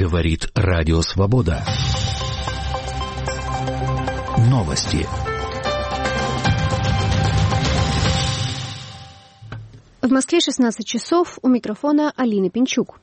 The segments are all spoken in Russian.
Говорит Радио Свобода. Новости. В Москве 16 часов. У микрофона Алина Пинчук.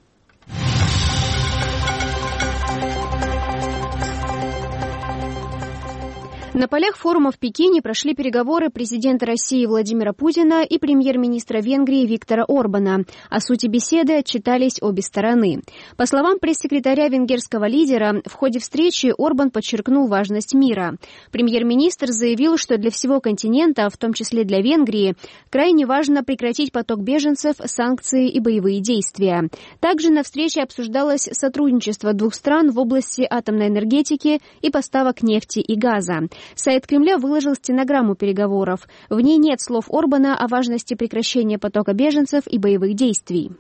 На полях форума в Пекине прошли переговоры президента России Владимира Путина и премьер-министра Венгрии Виктора Орбана. О сути беседы отчитались обе стороны. По словам пресс-секретаря венгерского лидера, в ходе встречи Орбан подчеркнул важность мира. Премьер-министр заявил, что для всего континента, в том числе для Венгрии, крайне важно прекратить поток беженцев, санкции и боевые действия. Также на встрече обсуждалось сотрудничество двух стран в области атомной энергетики и поставок нефти и газа. Сайт Кремля выложил стенограмму переговоров. В ней нет слов Орбана о важности прекращения потока беженцев и боевых действий.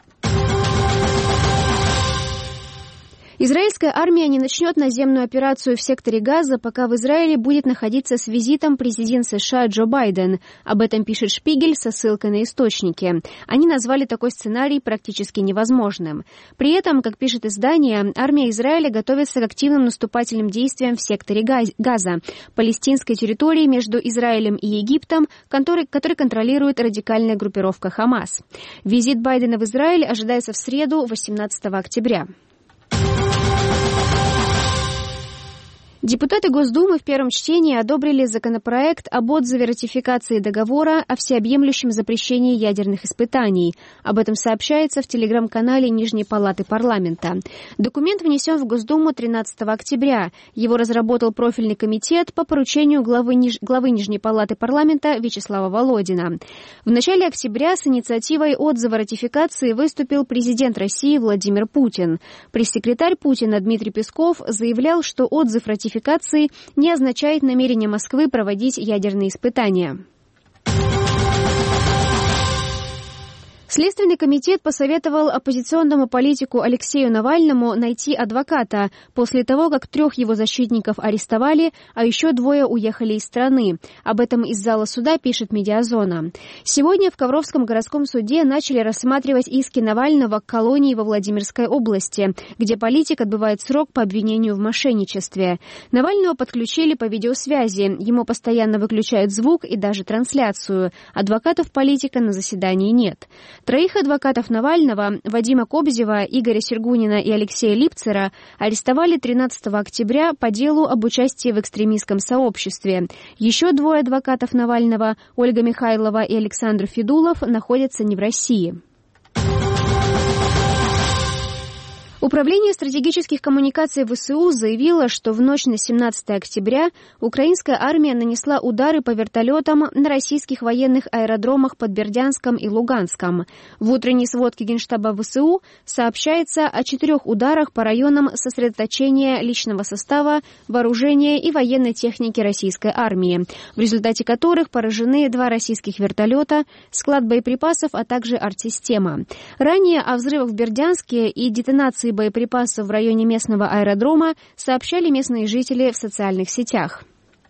Израильская армия не начнет наземную операцию в секторе Газа, пока в Израиле будет находиться с визитом президент США Джо Байден. Об этом пишет Шпигель со ссылкой на источники. Они назвали такой сценарий практически невозможным. При этом, как пишет издание, армия Израиля готовится к активным наступательным действиям в секторе Газа, палестинской территории между Израилем и Египтом, который контролирует радикальная группировка Хамас. Визит Байдена в Израиль ожидается в среду, 18 октября. Депутаты Госдумы в первом чтении одобрили законопроект об отзыве ратификации договора о всеобъемлющем запрещении ядерных испытаний. Об этом сообщается в телеграм-канале Нижней палаты парламента. Документ внесен в Госдуму 13 октября. Его разработал профильный комитет по поручению главы Нижней палаты парламента Вячеслава Володина. В начале октября с инициативой отзыва ратификации выступил президент России Владимир Путин. Пресс-секретарь Путина Дмитрий Песков заявлял, что отзыв ратификации не означает намерение Москвы проводить ядерные испытания. Следственный комитет посоветовал оппозиционному политику Алексею Навальному найти адвоката после того, как 3 его защитников арестовали, а еще 2 уехали из страны. Об этом из зала суда пишет «Медиазона». Сегодня в Ковровском городском суде начали рассматривать иски Навального к колонии во Владимирской области, где политик отбывает срок по обвинению в мошенничестве. Навального подключили по видеосвязи. Ему постоянно выключают звук и даже трансляцию. Адвокатов политика на заседании нет. 3 адвокатов Навального, Вадима Кобзева, Игоря Сергунина и Алексея Липцера, арестовали 13 октября по делу об участии в экстремистском сообществе. Еще 2 адвокатов Навального, Ольга Михайлова и Александр Федулов, находятся не в России. Управление стратегических коммуникаций ВСУ заявило, что в ночь на 17 октября украинская армия нанесла удары по вертолетам на российских военных аэродромах под Бердянском и Луганском. В утренней сводке Генштаба ВСУ сообщается о 4 ударах по районам сосредоточения личного состава, вооружения и военной техники российской армии, в результате которых поражены 2 российских вертолета, склад боеприпасов, а также артсистема. Ранее о взрывах в Бердянске и детонации боеприпасов в районе местного аэродрома сообщали местные жители в социальных сетях.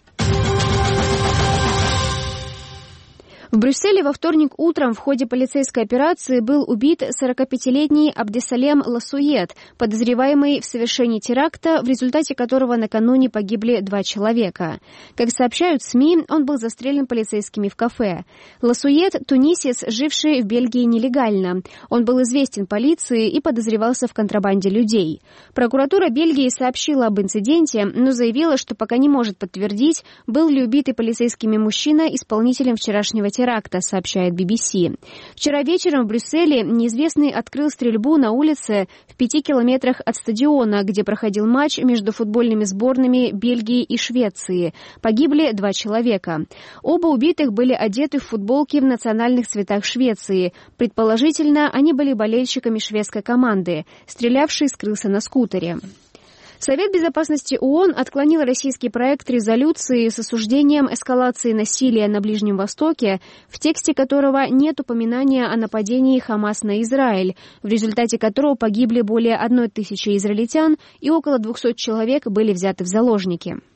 В Брюсселе во вторник утром в ходе полицейской операции был убит 45-летний Абдесалем Ласует, подозреваемый в совершении теракта, в результате которого накануне погибли 2 человека. Как сообщают СМИ, он был застрелен полицейскими в кафе. Ласует – тунисец, живший в Бельгии нелегально. Он был известен полиции и подозревался в контрабанде людей. Прокуратура Бельгии сообщила об инциденте, но заявила, что пока не может подтвердить, был ли убитый полицейскими мужчина исполнителем вчерашнего теракта, сообщает BBC. Вчера вечером в Брюсселе неизвестный открыл стрельбу на улице в 5 километрах от стадиона, где проходил матч между футбольными сборными Бельгии и Швеции. Погибли 2 человека. Оба убитых были одеты в футболки в национальных цветах Швеции. Предположительно, они были болельщиками шведской команды. Стрелявший скрылся на скутере. Совет безопасности ООН отклонил российский проект резолюции с осуждением эскалации насилия на Ближнем Востоке, в тексте которого нет упоминания о нападении Хамас на Израиль, в результате которого погибли более 1000 израильтян и около 200 человек были взяты в заложники.